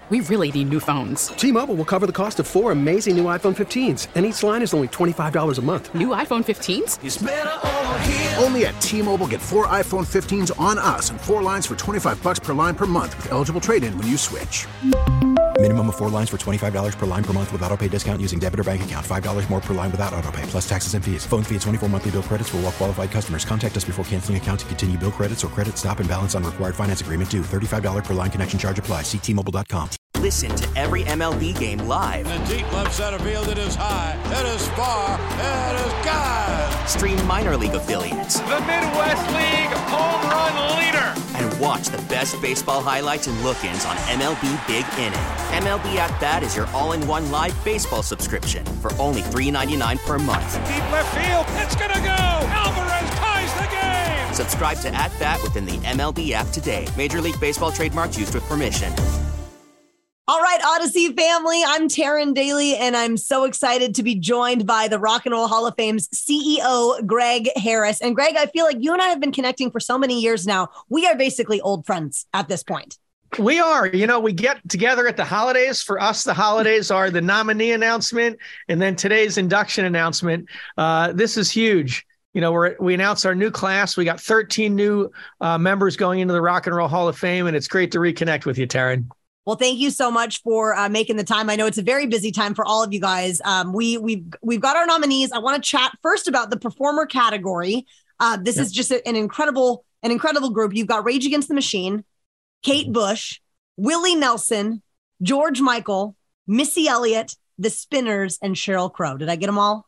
We really need new phones. T-Mobile will cover the cost of 4 amazing new iPhone 15s, and each line is only $25 a month. New iPhone 15s? It's better over here. Only at T-Mobile, get 4 iPhone 15s on us and 4 lines for $25 per line per month with eligible trade-in when you switch. Minimum of 4 lines for $25 per line per month with autopay discount using debit or bank account. $5 more per line without autopay, plus taxes and fees. Phone fee at 24 monthly bill credits for well-qualified customers. Contact us before canceling account to continue bill credits or credit stop and balance on required finance agreement due. $35 per line connection charge applies. See T-Mobile.com. Listen to every MLB game live. In the deep left center field, it is high, it is far, it is gone. Stream minor league affiliates. The Midwest League home run leader. And watch the best baseball highlights and look-ins on MLB Big Inning. MLB At Bat is your all-in-one live baseball subscription for only $3.99 per month. Deep left field, it's gonna go. Alvarez ties the game. Subscribe to At Bat within the MLB app today. Major League Baseball trademarks used with permission. All right, Odyssey family, I'm Taryn Daly, and I'm so excited to be joined by the Rock and Roll Hall of Fame's CEO, Greg Harris. And Greg, I feel like you and I have been connecting for so many years now. We are basically old friends at this point. We are. You know, we get together at the holidays. For us, the holidays are the nominee announcement and then today's induction announcement. This is huge. You know, we announced our new class. We got 13 new members going into the Rock and Roll Hall of Fame, and it's great to reconnect with you, Taryn. Well, thank you so much for making the time. I know it's a very busy time for all of you guys. We've got our nominees. I want to chat first about the performer category. This is just an incredible group. You've got Rage Against the Machine, Kate Bush, Willie Nelson, George Michael, Missy Elliott, The Spinners, and Sheryl Crow. Did I get them all?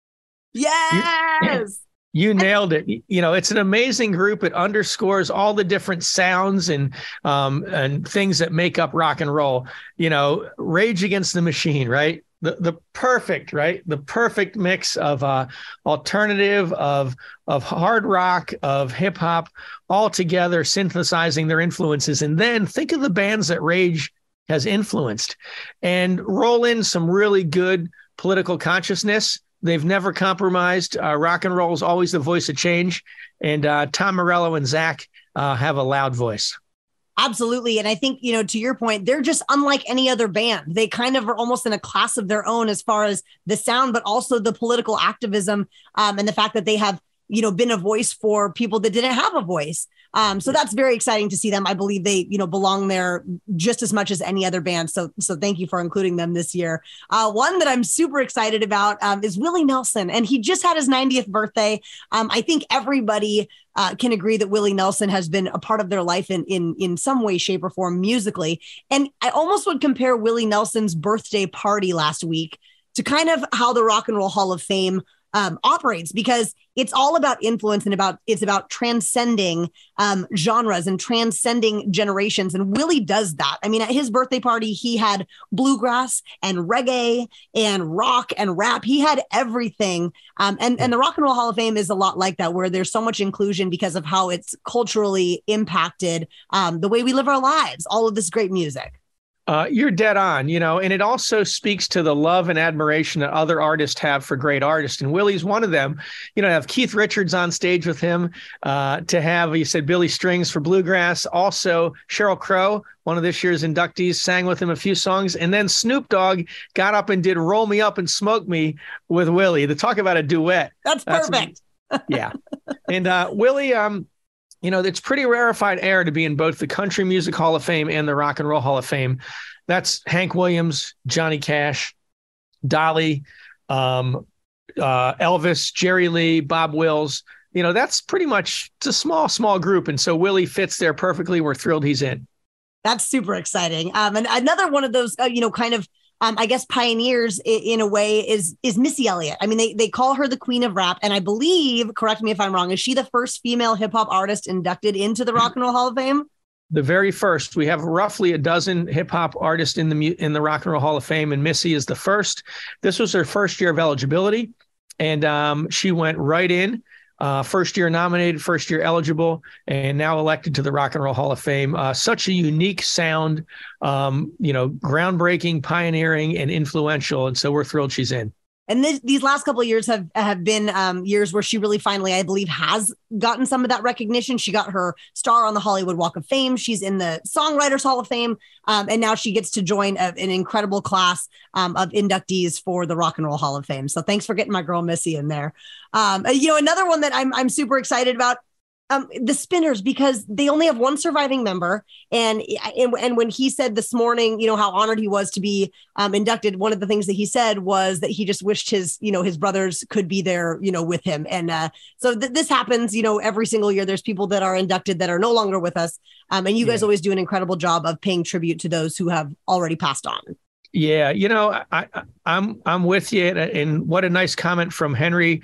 Yes. You nailed it. You know, it's an amazing group. It underscores all the different sounds and things that make up rock and roll. You know, Rage Against the Machine, right? The perfect mix of alternative, of hard rock, of hip hop, all together synthesizing their influences. And then think of the bands that Rage has influenced and roll in some really good political consciousness. They've never compromised. Rock and roll is always the voice of change. And Tom Morello and Zach have a loud voice. Absolutely. And I think, you know, to your point, they're just unlike any other band. They kind of are almost in a class of their own as far as the sound, but also the political activism and the fact that they have, you know, been a voice for people that didn't have a voice. So that's very exciting to see them. I believe they, you know, belong there just as much as any other band. So thank you for including them this year. One that I'm super excited about is Willie Nelson, and he just had his 90th birthday. I think everybody can agree that Willie Nelson has been a part of their life in some way, shape, or form musically. And I almost would compare Willie Nelson's birthday party last week to kind of how the Rock and Roll Hall of Fame operates, because it's all about influence and it's about transcending genres and transcending generations. And Willie does that. I mean, at his birthday party, he had bluegrass and reggae and rock and rap. He had everything. And the Rock and Roll Hall of Fame is a lot like that, where there's so much inclusion because of how it's culturally impacted the way we live our lives, all of this great music. You're dead on, you know, and it also speaks to the love and admiration that other artists have for great artists. And Willie's one of them. You know, to have Keith Richards on stage with him, to have, you said, Billy Strings for bluegrass. Also, Sheryl Crow, one of this year's inductees, sang with him a few songs. And then Snoop Dogg got up and did Roll Me Up and Smoke Me with Willie. To talk about a duet. That's perfect. Yeah. And Willie, you know, it's pretty rarefied air to be in both the Country Music Hall of Fame and the Rock and Roll Hall of Fame. That's Hank Williams, Johnny Cash, Dolly, Elvis, Jerry Lee, Bob Wills. You know, that's pretty much, it's a small group. And so Willie fits there perfectly. We're thrilled he's in. That's super exciting. And another one of those, you know, kind of, I guess pioneers in a way is Missy Elliott. I mean, they call her the queen of rap. And I believe, correct me if I'm wrong, is she the first female hip hop artist inducted into the Rock and Roll Hall of Fame? The very first. We have roughly a dozen hip hop artists in the Rock and Roll Hall of Fame, and Missy is the first. This was her first year of eligibility, and she went right in. First year nominated, first year eligible, and now elected to the Rock and Roll Hall of Fame. Such a unique sound, you know, groundbreaking, pioneering, and influential. And so we're thrilled she's in. And these last couple of years have been years where she really finally, I believe, has gotten some of that recognition. She got her star on the Hollywood Walk of Fame. She's in the Songwriters Hall of Fame. And now she gets to join an incredible class of inductees for the Rock and Roll Hall of Fame. So thanks for getting my girl Missy in there. Another one that I'm super excited about, the Spinners, because they only have one surviving member. And when he said this morning, how honored he was to be inducted, one of the things that he said was that he just wished his brothers could be there, with him. And so this happens, every single year. There's people that are inducted that are no longer with us. And you guys always do an incredible job of paying tribute to those who have already passed on. Yeah, I'm with you. And what a nice comment from Henry.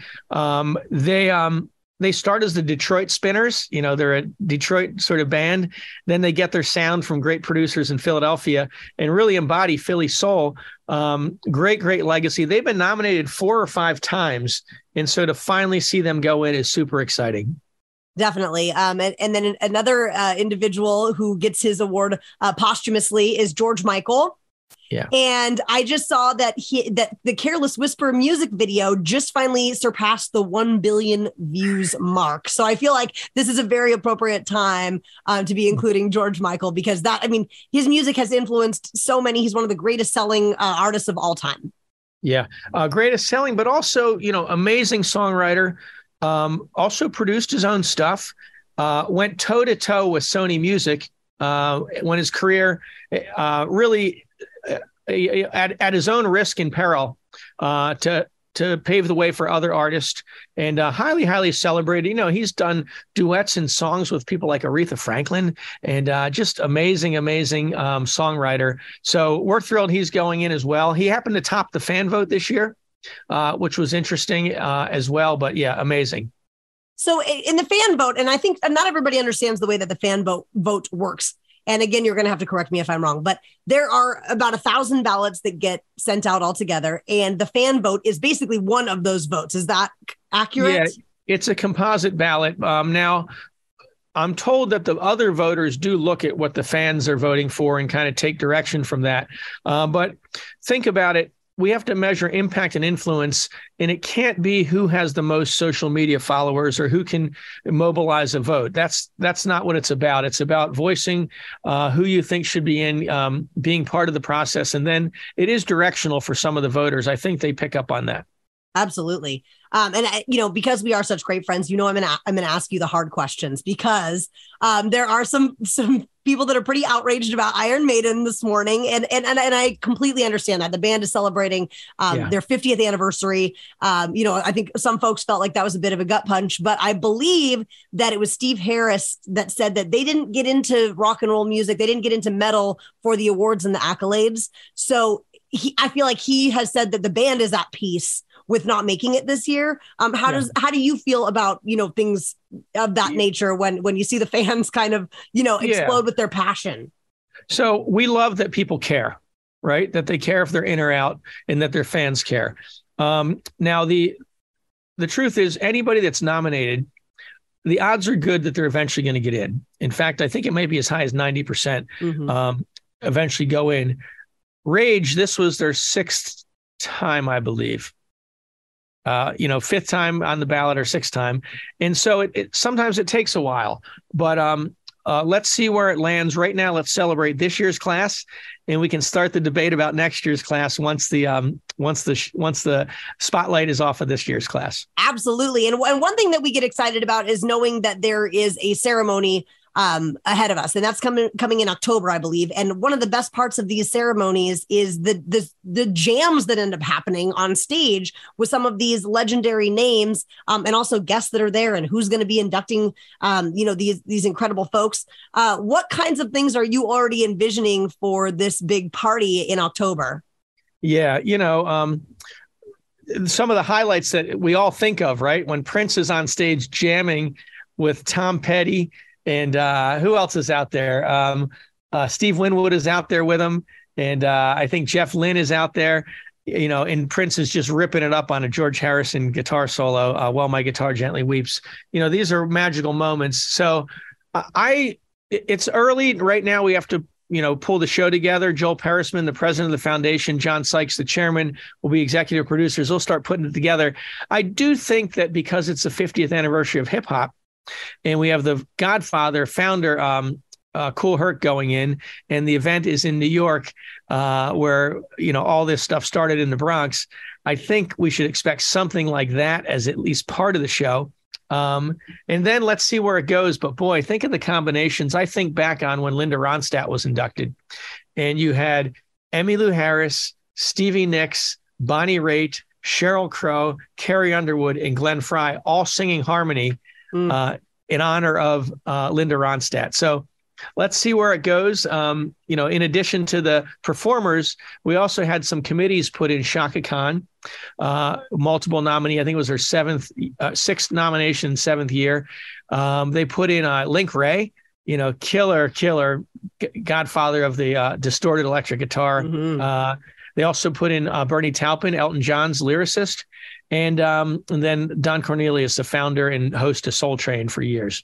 They start as the Detroit Spinners. They're a Detroit sort of band. Then they get their sound from great producers in Philadelphia and really embody Philly soul. Great legacy. They've been nominated 4 or 5 times. And so to finally see them go in is super exciting. Definitely. And then another individual who gets his award posthumously is George Michael. Yeah. And I just saw that the Careless Whisper music video just finally surpassed the 1 billion views mark. So I feel like this is a very appropriate time to be including George Michael, because his music has influenced so many. He's one of the greatest selling artists of all time. Yeah. Greatest selling, but also, amazing songwriter. Also produced his own stuff, went toe to toe with Sony Music when his career really at his own risk and peril to pave the way for other artists, and highly celebrated. He's done duets and songs with people like Aretha Franklin, and just amazing songwriter. So we're thrilled he's going in as well. He happened to top the fan vote this year, which was interesting as well. But yeah, amazing. So in the fan vote, and I think not everybody understands the way that the fan vote works. And again, you're going to have to correct me if I'm wrong, but there are about 1,000 ballots that get sent out altogether. And the fan vote is basically one of those votes. Is that accurate? Yeah, it's a composite ballot. Now, I'm told that the other voters do look at what the fans are voting for and kind of take direction from that. But think about it. We have to measure impact and influence, and it can't be who has the most social media followers or who can mobilize a vote. That's not what it's about. It's about voicing who you think should be in, being part of the process. And then it is directional for some of the voters. I think they pick up on that. Absolutely. And because we are such great friends, I'm going to ask you the hard questions, because there are some people that are pretty outraged about Iron Maiden this morning. And I completely understand that. The band is celebrating their 50th anniversary. I think some folks felt like that was a bit of a gut punch, but I believe that it was Steve Harris that said that they didn't get into rock and roll music. They didn't get into metal for the awards and the accolades. So I feel like he has said that the band is at peace with not making it this year. How do you feel about, things of that nature when you see the fans kind of, explode with their passion? So we love that people care, right? That they care if they're in or out, and that their fans care. Now, the truth is, anybody that's nominated, the odds are good that they're eventually going to get in. In fact, I think it might be as high as 90% eventually go in. Rage, this was their 6th time, I believe. 5th time on the ballot or 6th time. And so it sometimes it takes a while, but let's see where it lands. Right now, let's celebrate this year's class, and we can start the debate about next year's class once the spotlight is off of this year's class. Absolutely. And one thing that we get excited about is knowing that there is a ceremony ahead of us, and that's coming in October, I believe. And one of the best parts of these ceremonies is the jams that end up happening on stage with some of these legendary names, and also guests that are there, and who's going to be inducting, these incredible folks. What kinds of things are you already envisioning for this big party in October? Yeah, some of the highlights that we all think of, right? When Prince is on stage jamming with Tom Petty. And who else is out there? Steve Winwood is out there with him. And I think Jeff Lynne is out there, and Prince is just ripping it up on a George Harrison guitar solo, While My Guitar Gently Weeps. These are magical moments. So it's early right now. We have to pull the show together. Joel Perisman, the president of the foundation, John Sykes, the chairman, will be executive producers. They'll start putting it together. I do think that because it's the 50th anniversary of hip hop, and we have the Godfather founder, Kool Herc, going in, and the event is in New York, where all this stuff started in the Bronx. I think we should expect something like that as at least part of the show. And then let's see where it goes. But boy, think of the combinations. I think back on when Linda Ronstadt was inducted, and you had Emmylou Harris, Stevie Nicks, Bonnie Raitt, Sheryl Crow, Carrie Underwood, and Glenn Frey all singing harmony in honor of Linda Ronstadt. So let's see where it goes. In addition to the performers, we also had some committees put in Chaka Khan, multiple nominee. I think it was her sixth nomination, 7th year. They put in Link Wray, killer godfather of the distorted electric guitar. Mm-hmm. They also put in Bernie Taupin, Elton John's lyricist, and then Don Cornelius, the founder and host of Soul Train for years.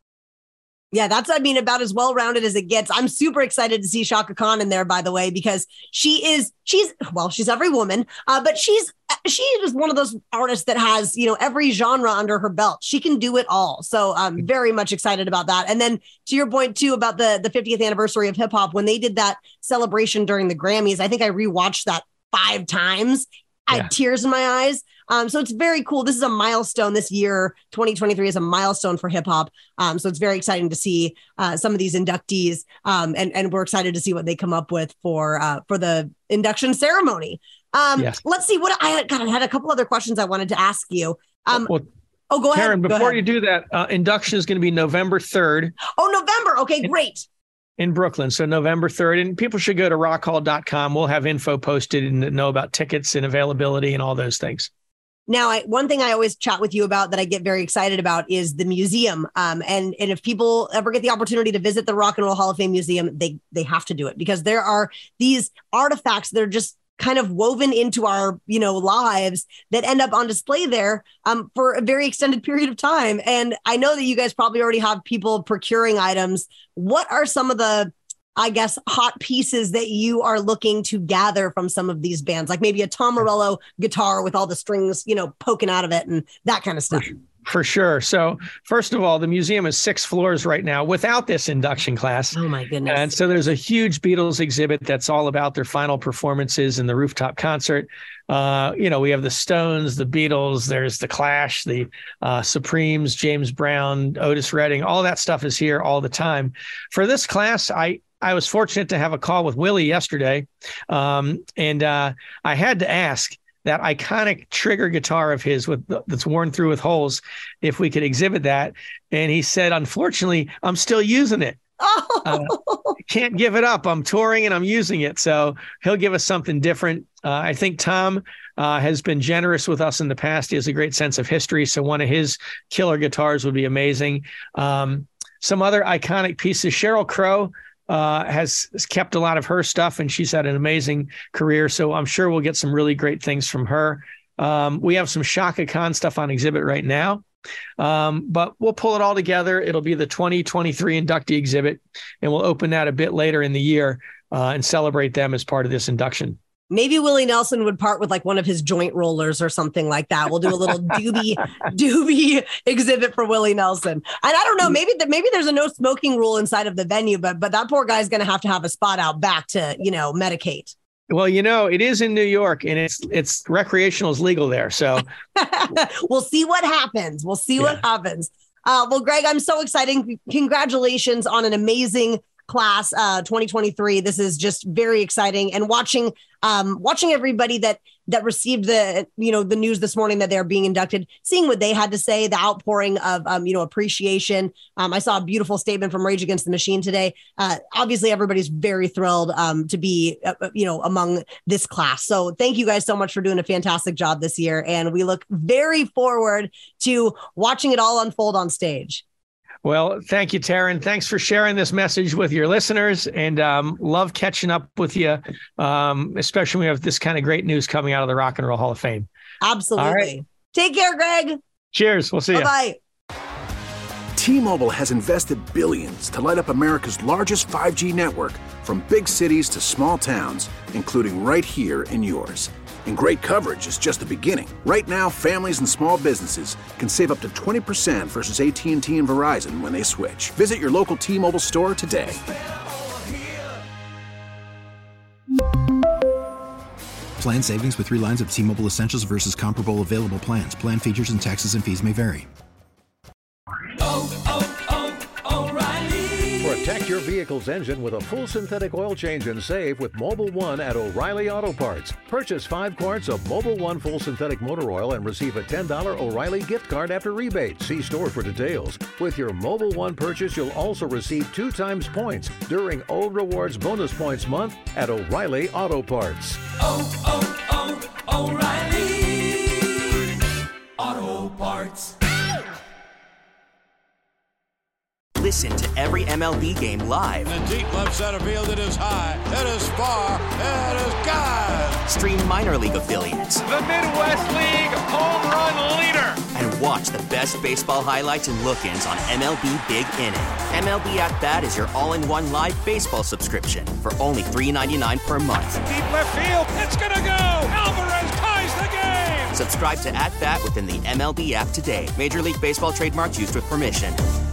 Yeah, that's, about as well-rounded as it gets. I'm super excited to see Chaka Khan in there, by the way, because she's every woman, but she is one of those artists that has, every genre under her belt. She can do it all. So I'm very much excited about that. And then to your point too, about the 50th anniversary of hip hop, when they did that celebration during the Grammys, I think I rewatched that 5 times. I had tears in my eyes. So it's very cool. This is a milestone this year. 2023 is a milestone for hip hop. So it's very exciting to see some of these inductees, and we're excited to see what they come up with for the induction ceremony. Let's see what I had a couple other questions I wanted to ask you. Go ahead. Karen, before you do that, induction is going to be November 3rd. Oh, November. Okay, great. In Brooklyn. So November 3rd, and people should go to rockhall.com. We'll have info posted and know about tickets and availability and all those things. Now, one thing I always chat with you about that I get very excited about is the museum. And if people ever get the opportunity to visit the Rock and Roll Hall of Fame Museum, they have to do it, because there are these artifacts that are just kind of woven into our, lives that end up on display there for a very extended period of time. And I know that you guys probably already have people procuring items. What are some of the, hot pieces that you are looking to gather from some of these bands, like maybe a Tom Morello guitar with all the strings, poking out of it and that kind of stuff? For sure. So first of all, the museum is 6 floors right now without this induction class. Oh my goodness. And so there's a huge Beatles exhibit that's all about their final performances in the rooftop concert. We have the Stones, the Beatles, there's the Clash, the Supremes, James Brown, Otis Redding, all that stuff is here all the time. For this class, I was fortunate to have a call with Willie yesterday. And I had to ask that iconic trigger guitar of his that's worn through with holes, if we could exhibit that. And he said, unfortunately, I'm still using it. Can't give it up. I'm touring and I'm using it. So he'll give us something different. I think Tom has been generous with us in the past. He has a great sense of history. So one of his killer guitars would be amazing. Some other iconic pieces. Sheryl Crow has kept a lot of her stuff, and she's had an amazing career. So I'm sure we'll get some really great things from her. We have some Chaka Khan stuff on exhibit right now, but we'll pull it all together. It'll be the 2023 inductee exhibit, and we'll open that a bit later in the year and celebrate them as part of this induction. Maybe Willie Nelson would part with like one of his joint rollers or something like that. We'll do a little doobie exhibit for Willie Nelson. And I don't know, maybe there's a no smoking rule inside of the venue, but that poor guy's going to have a spot out back to, medicate. Well, it is in New York, and it's recreational is legal there. So we'll see what happens. What happens. Well, Greg, I'm so excited. Congratulations on an amazing class 2023. This is just very exciting, and watching everybody that received the news this morning that they're being inducted, seeing what they had to say, the outpouring of appreciation. I saw a beautiful statement from Rage Against the Machine today. Obviously everybody's very thrilled to be among this class. So thank you guys so much for doing a fantastic job this year, and we look very forward to watching it all unfold on stage. Well, thank you, Taryn. Thanks for sharing this message with your listeners, and love catching up with you, especially when we have this kind of great news coming out of the Rock and Roll Hall of Fame. Absolutely. All right. Take care, Greg. Cheers. We'll see you. Bye-bye. T-Mobile has invested billions to light up America's largest 5G network, from big cities to small towns, including right here in yours. And great coverage is just the beginning. Right now, families and small businesses can save up to 20% versus AT&T and Verizon when they switch. Visit your local T-Mobile store today. Plan savings with 3 lines of T-Mobile Essentials versus comparable available plans. Plan features and taxes and fees may vary. Protect your vehicle's engine with a full synthetic oil change and save with Mobil 1 at O'Reilly Auto Parts. Purchase 5 quarts of Mobil 1 full synthetic motor oil and receive a $10 O'Reilly gift card after rebate. See store for details. With your Mobil 1 purchase, you'll also receive 2 times points during O Rewards Bonus Points Month at O'Reilly Auto Parts. O'Reilly Auto Parts. Listen to every MLB game live. In the deep left center field, it is high, it is far, it is gone. Stream minor league affiliates. The Midwest League home run leader. And watch the best baseball highlights and look-ins on MLB Big Inning. MLB At Bat is your all-in-one live baseball subscription for only $3.99 per month. Deep left field, it's gonna go. Alvarez ties the game. Subscribe to At Bat within the MLB app today. Major League Baseball trademarks used with permission.